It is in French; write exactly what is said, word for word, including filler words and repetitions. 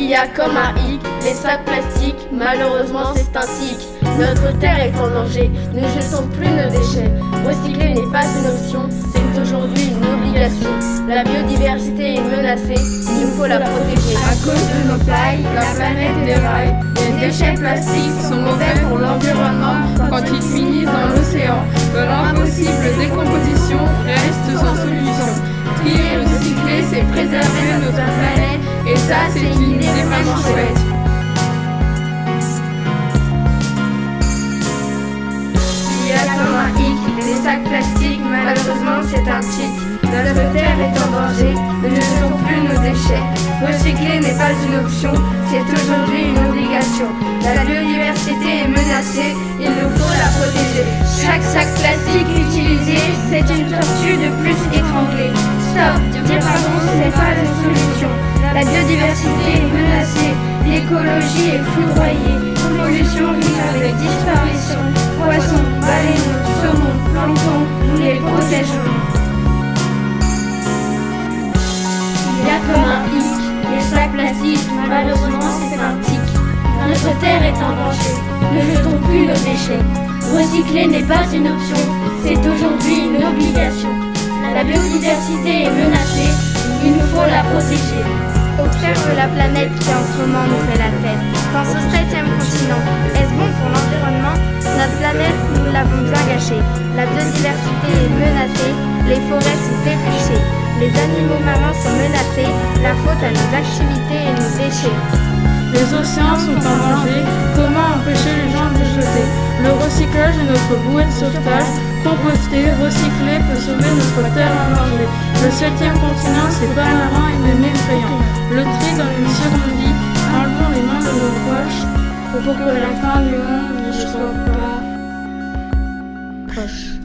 Il y a comme un hic, les sacs plastiques, malheureusement c'est un tic. Notre terre est en danger, ne jetons plus nos déchets. Recycler n'est pas une option, c'est aujourd'hui une obligation. La biodiversité est menacée, il nous faut la protéger. À cause de nos pailles, la planète déraille. Les déchets plastiques sont mauvais pour l'environnement quand ils finissent dans l'océan. De l'impossible décomposition reste sans solution. Trier, recycler, c'est préserver notre planète. Et ça, c'est une idée vraiment chouette. Il y a comme un hic, les sacs plastiques, malheureusement c'est un tic. Notre terre est en danger, ne jetons plus nos déchets. Recycler n'est pas une option, c'est aujourd'hui une obligation. La biodiversité est menacée, il nous faut la protéger. Chaque sac plastique utilisé, c'est une tortue de plus étranglée. Stop, dire pardon, ce n'est pas une solution. La biodiversité est menacée, l'écologie est foudroyée. Pollution rime avec disparition. Poissons, baleines, saumons, plancton, nous les protégeons. Il y a comme un hic, les sacs plastiques, malheureusement c'est un tic. Notre terre est en danger, ne jetons plus nos déchets. Recycler n'est pas une option, c'est aujourd'hui une obligation. La biodiversité est menacée, il nous faut la protéger. Observe la planète qui en ce moment nous fait la tête. Pense au septième continent. Est-ce bon pour l'environnement? Notre planète, nous l'avons bien gâchée. La biodiversité est menacée, les forêts sont épluchées. Les animaux marins sont menacés, la faute à nos activités et nos déchets. Les océans sont en danger, comment empêcher les gens de jeter? Le recyclage est notre bouée de sauvetage. Composter, recycler peut sauver notre terre en danger. Le septième continent, c'est pas marrant et même effrayant. Le tri dans une seconde vie, enlevons les mains de nos poches pour que la fin du monde ne soit pas proche.